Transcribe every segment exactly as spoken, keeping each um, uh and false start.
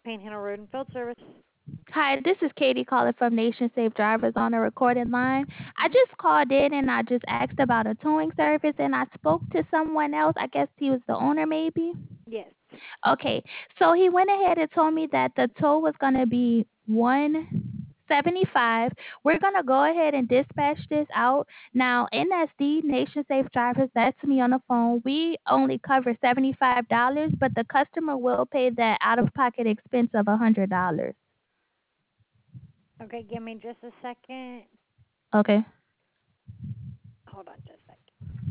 Panhandle Road and Field Service. Hi, this is Katie calling from Nation Safe Drivers on a recorded line. I Mm-hmm. just called in and I just asked about a towing service and I spoke to someone else. I guess he was the owner maybe. Yes. Okay. So he went ahead and told me that the tow was going to be one seventy-five. We're going to go ahead and dispatch this out. Now, N S D, Nation Safe Drivers, that's me on the phone. We only cover seventy-five dollars, but the customer will pay that out-of-pocket expense of one hundred dollars. Okay, give me just a second. Okay. Hold on just a second.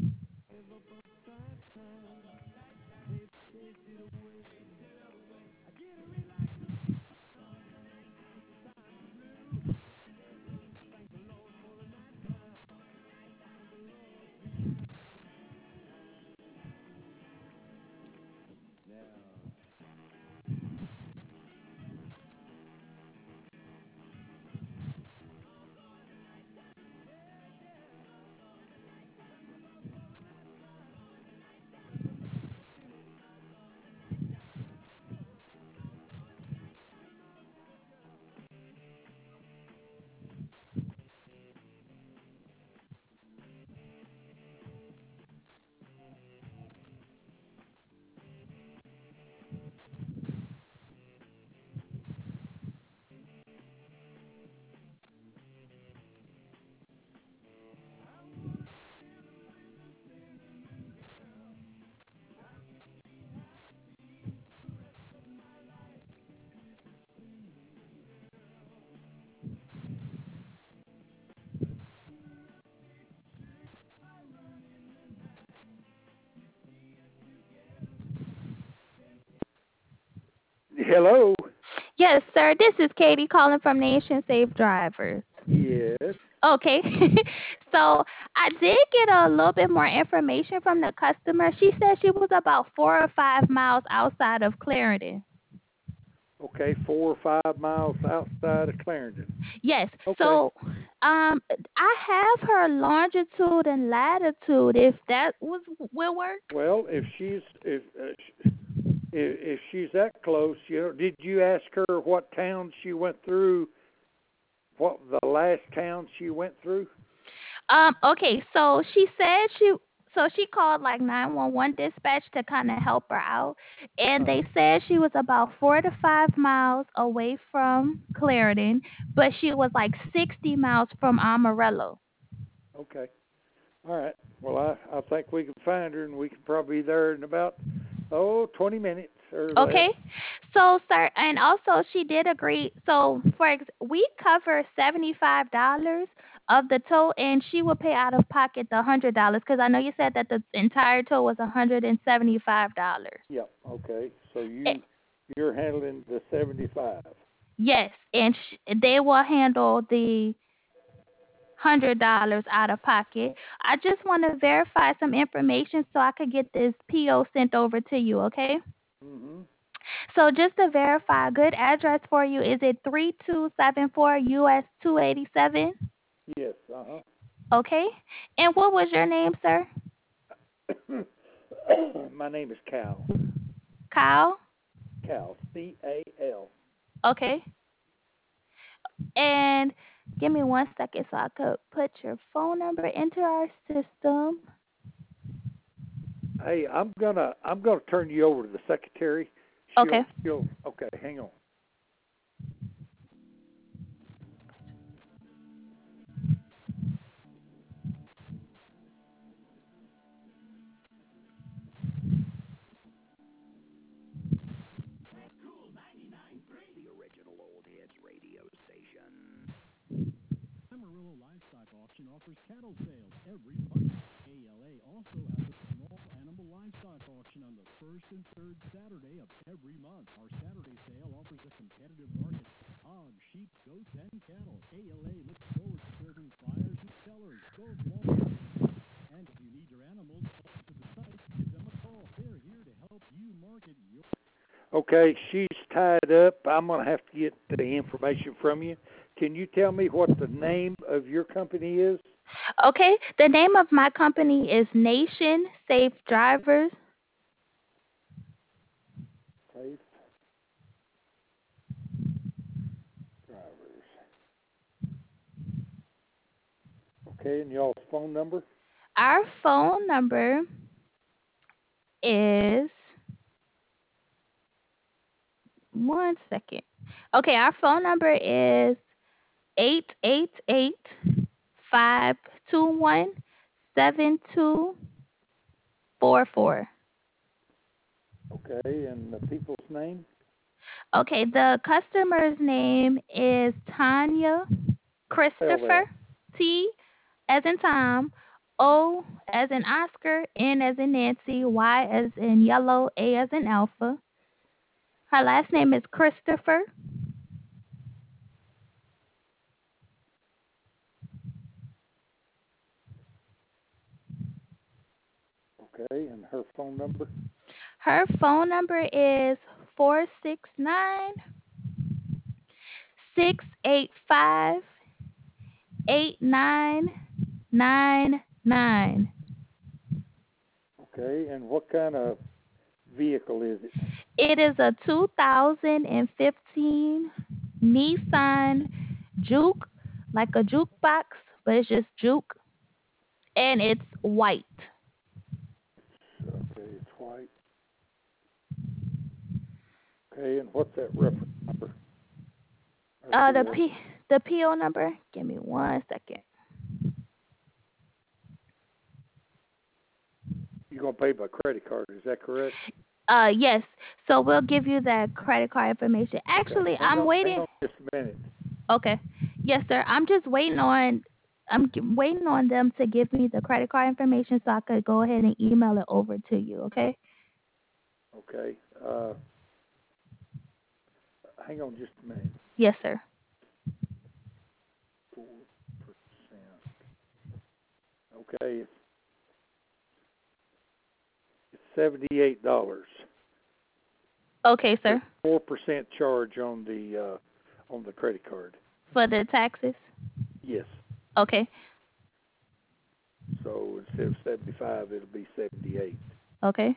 Hello. Yes, sir. This is Katie calling from Nation Safe Drivers. Yes. Okay. So I did get a little bit more information from the customer. She said she was about four or five miles outside of Clarendon. Okay, four or five miles outside of Clarendon. Yes. Okay. So um I have her longitude and latitude if that was will work. Well, if she's if uh, if, if she's that close, you know, did you ask her what town she went through? What the last town she went through? Um, okay, so she said she so she called like nine one one dispatch to kind of help her out, and Uh-huh. they said she was about four to five miles away from Clarendon, but she was like sixty miles from Amarillo. Okay. All right. Well, I I think we can find her, and we can probably be there in about oh twenty minutes or less. Okay, so sir, and also she did agree. So for ex- we cover seventy five dollars of the tow, and she will pay out of pocket the hundred dollars because I know you said that the entire tow was a hundred and seventy five dollars. Yep. Okay. So you you're handling the seventy-five. Yes, and sh- they will handle the hundred dollars out of pocket. I just want to verify some information so I could get this P O sent over to you. Okay. Mhm. So just to verify, a good address for you is it three two seven four U S two eighty seven? Yes. Uh Okay. And what was your name, sir? huh. My name is Cal. Kyle. Cal. C A L. Okay. And give me one second so I could put your phone number into our system. Hey, I'm gonna I'm gonna turn you over to the secretary. Okay. She'll she'll okay. Hang on. Amarillo Livestock Auction offers cattle sales every month. A L A also has a small animal livestock auction on the first and third Saturday of every month. Our Saturday sale offers a competitive market for hogs, sheep, goats, and cattle. A L A looks forward to serving buyers and sellers, both large and small. And if you need your animals close to the site, give them a call. They're here to help you market your... Okay, she's tied up. I'm gonna have to get the information from you. Can you tell me what the name of your company is? Okay. The name of my company is Nation Safe Drivers. Safe Okay, and y'all's phone number? Our phone number is one second. Okay, our phone number is eight eight eight five two one seven two four four. Okay, and the people's name? Okay, the customer's name is Tanya Spell Christopher. that. T as in Tom, O as in Oscar, N as in Nancy, Y as in yellow, A as in alpha. Her last name is Christopher. Okay, and her phone number? Her phone number is four six nine six eight five eight nine nine nine. Okay, and what kind of vehicle is it? It is a two thousand fifteen Nissan Juke, like a jukebox, but it's just Juke, and it's white. Okay, it's white. Okay, and what's that reference number? Or Uh, the P O? P the P O number. Give me one second. You're gonna pay by credit card, is that correct? Uh, yes. So we'll give you that credit card information. Actually, Okay, hang I'm on, waiting. hang on just a minute. Okay. Yes, sir. I'm just waiting on. I'm g- waiting on them to give me the credit card information so I could go ahead and email it over to you. Okay. Okay, uh, hang on just a minute. Yes, sir. Four percent. Okay, it's, it's seventy-eight dollars. Okay, sir. Four percent charge on the uh, on the credit card. For the taxes. Yes. Okay. So instead of seventy-five, it'll be seventy-eight. Okay.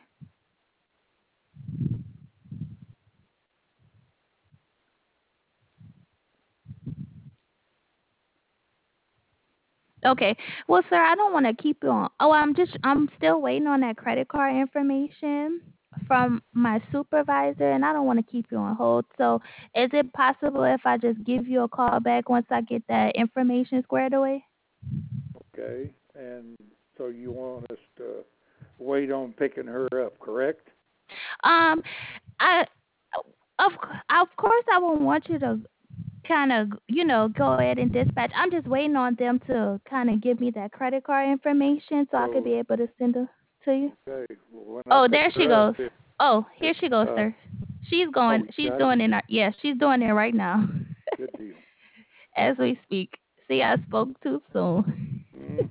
Okay. Well, sir, I don't want to keep you on. Oh, I'm just, I'm still waiting on that credit card information from my supervisor, and I don't want to keep you on hold. So, is it possible if I just give you a call back once I get that information squared away? Okay, and so you want us to wait on picking her up, correct? Um, I, of, of course, I won't want you to kind of, you know, go ahead and dispatch. I'm just waiting on them to kind of give me that credit card information so I could be So, able to send it to you. okay, well, when I Oh, pick there she her up, goes. if, Oh, here if, she goes, uh, sir. She's oh, going. you She's got it? doing it. Yeah, she's doing it right now Good deal. as we speak. See, I spoke too soon. Mhm.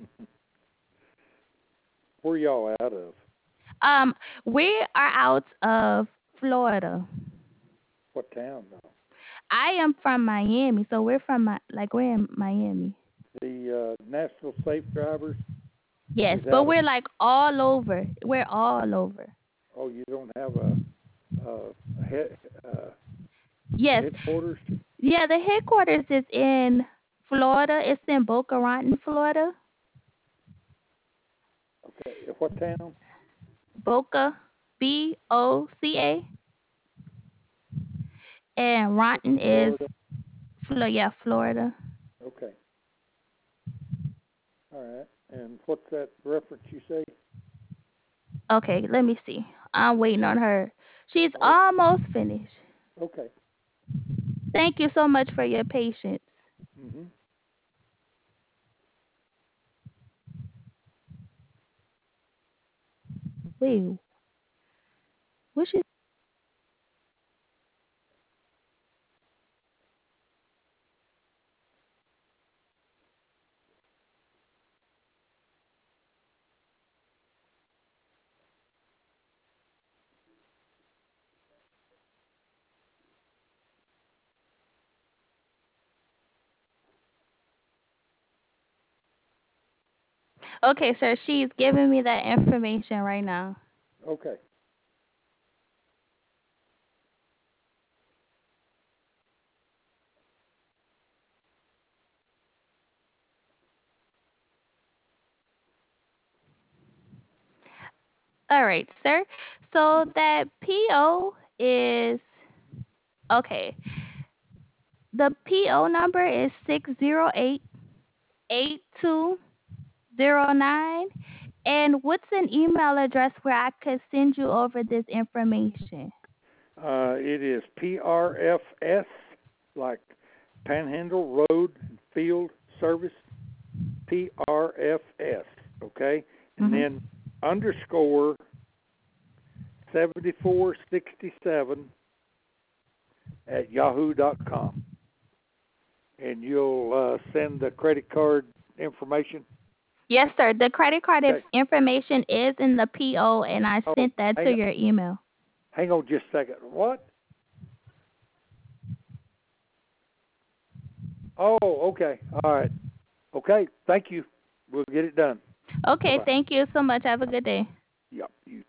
Where y'all out of? Um, we are out of Florida. What town, though? I am from Miami, so we're from Mi- like we're in Miami. The uh, National Safe Drivers Yes, is but out of. we're like all over. We're all over. Oh, you don't have a, a head, uh, Yes. headquarters? Yeah, the headquarters is in Florida. It's in Boca Raton, Florida. Okay, what town? Boca, B O C A. And Raton is, Florida. Flo- yeah, Florida. Okay. All right. And what's that reference you say? Okay, let me see. I'm waiting on her. She's Oh, almost finished. okay. Thank you so much for your patience. Mhm. Wait, what she? Okay, sir, she's giving me that information right now. Okay. All right, sir. So that P O is okay. The P O number is six zero eight eight two zero nine. And what's an email address where I could send you over this information? Uh, it is P R F S, like Panhandle Road and Field Service, P R F S, okay? And Mhm. then underscore seventy-four sixty-seven at yahoo dot com. And you'll uh, send the credit card information? Yes, sir. The credit card Okay. inf- information is in the P O, and I Oh, sent that hang to on. your email. Hang on just a second. What? Oh, okay. All right. Okay, thank you. We'll get it done. Okay, Bye-bye. thank you so much. Have a good day. Yep, you